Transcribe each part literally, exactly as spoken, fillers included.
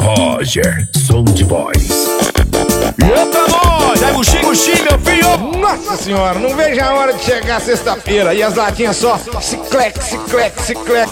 Roger, som de voz. Eita nós! Aí buchinho, buchinho, meu filho! Nossa senhora, não vejo a hora de chegar sexta-feira e as latinhas só ciclec, ciclec, ciclec.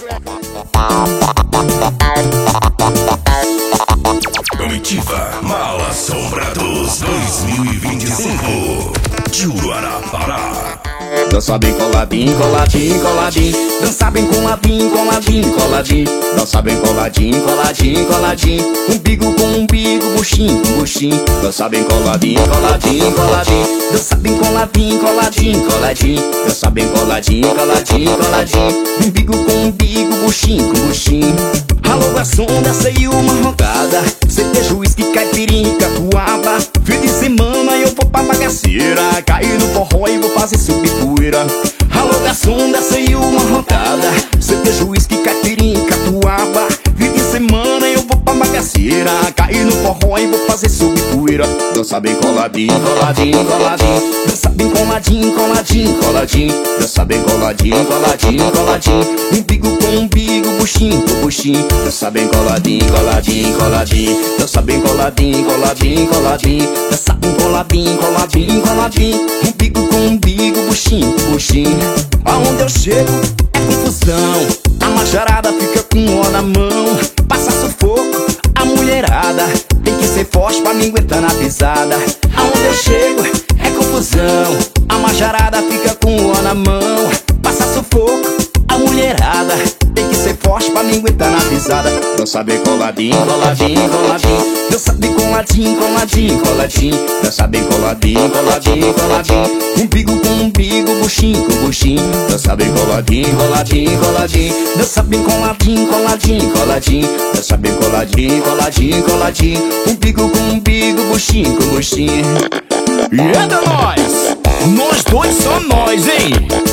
Comitiva Mal Assombrados dois mil e vinte e cinco de Uruará, Pará. Dança bem coladinho, coladinho, coladinho. Dança bem coladinho, coladinho, coladinho. Dança bem coladinho, coladinho, coladinho. Umbigo com umbigo, buchinho com buchinho. Dança bem coladinho, coladinho, coladinho. Dança bem coladinho, coladinho, coladinho. Dança bem coladinho, coladinho, coladinho. Umbigo com umbigo, buchinho com buchinho. Alô garçom, desce aí uma roncada. Cerveja, uísque, caipirinha, catuaba. Fim de semana eu vou pra bagaceira. Cair no forró e vou fazer subir poeira. Alô garçom, desce aí uma roncada. Cerveja, uísque, caipirinha, catuaba. Fim de semana eu vou pra bagaceira. Cair no forró e vou fazer subir poeira. Dança bem coladinho, coladinho, coladinho. Dança bem coladinho, coladinho, coladinho. Dança bem coladinho, coladinho, coladinho. Umbigo com umbigo, buchinho com buchinho. Dança bem coladinho, coladinho, coladinho. Dança bem coladinho, coladinho, coladinho. Dança bem coladinho, coladinho, coladinho. Umbigo com umbigo, buchinho com buchinho. Aonde eu chego é confusão. A macharada fica com ó na mão. Passa sufoco, a mulherada tem que ser forte pra me aguentar na pisada. Aonde eu chego é confusão. A macharada fica com ó na mão. Passa sufoco, a mulherada tem que ser forte pra me aguentar na pisada. Dança bem coladinho, coladinho, coladinho. Dança bem coladinho, coladinho, coladinho. Dança bem coladinho, coladinho, coladinho. Umbigo com umbigo, buchinho com buchinho. Dança bem coladinho, coladinho, coladinho. Dança bem coladinho, coladinho, coladinho. Dança bem coladinho, coladinho, coladinho. Umbigo com umbigo, buchinho com buchinho. E é da nós! Nós dois só nós, hein?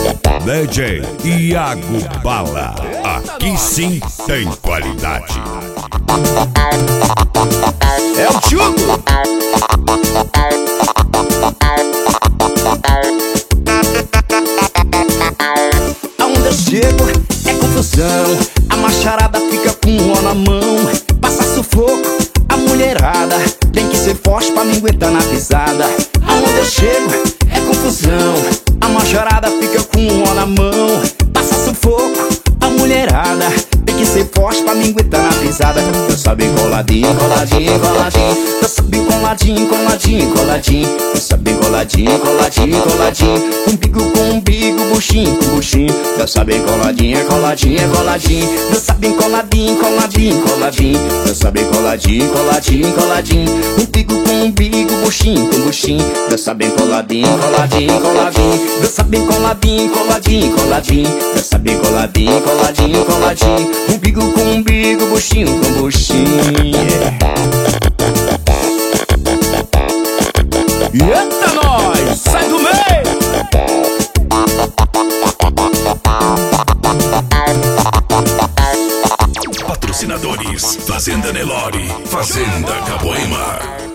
D J Iago Bala. Aqui sim tem qualidade. É o Tchugo! Aonde eu chego é confusão. A macharada fica com ó na mão. Passa sufoco, a mulherada tem que ser forte pra me aguentar na pisada. Aonde eu chego é confusão. A macharada fica com ó na mão. Passa sufoco, a mulherada tem que ser forte pra me aguentar na pisada. Dança bem coladinho, coladinho, coladinho. Dança bem coladinho, coladinho, coladinho. Dança bem coladinho, coladinho, coladinho. Umbigo com umbigo, buchinho com buchinho. Dança bem coladinho, coladinho, coladinho. Dança bem coladinho, coladinho, coladinho. Dança bem coladinho, coladinho, coladinho. Umbigo com umbigo, buchinho com buchinho. Dança bem coladinho, coladinho, coladinho. Dança bem coladinho, coladinho, coladinho. Dança bem coladinho, coladinho, coladinho. Umbigo com umbigo, buchinho com buchinho. Eita nós! Sai do meio! Patrocinadores: Fazenda Nelore, Fazenda Capoema.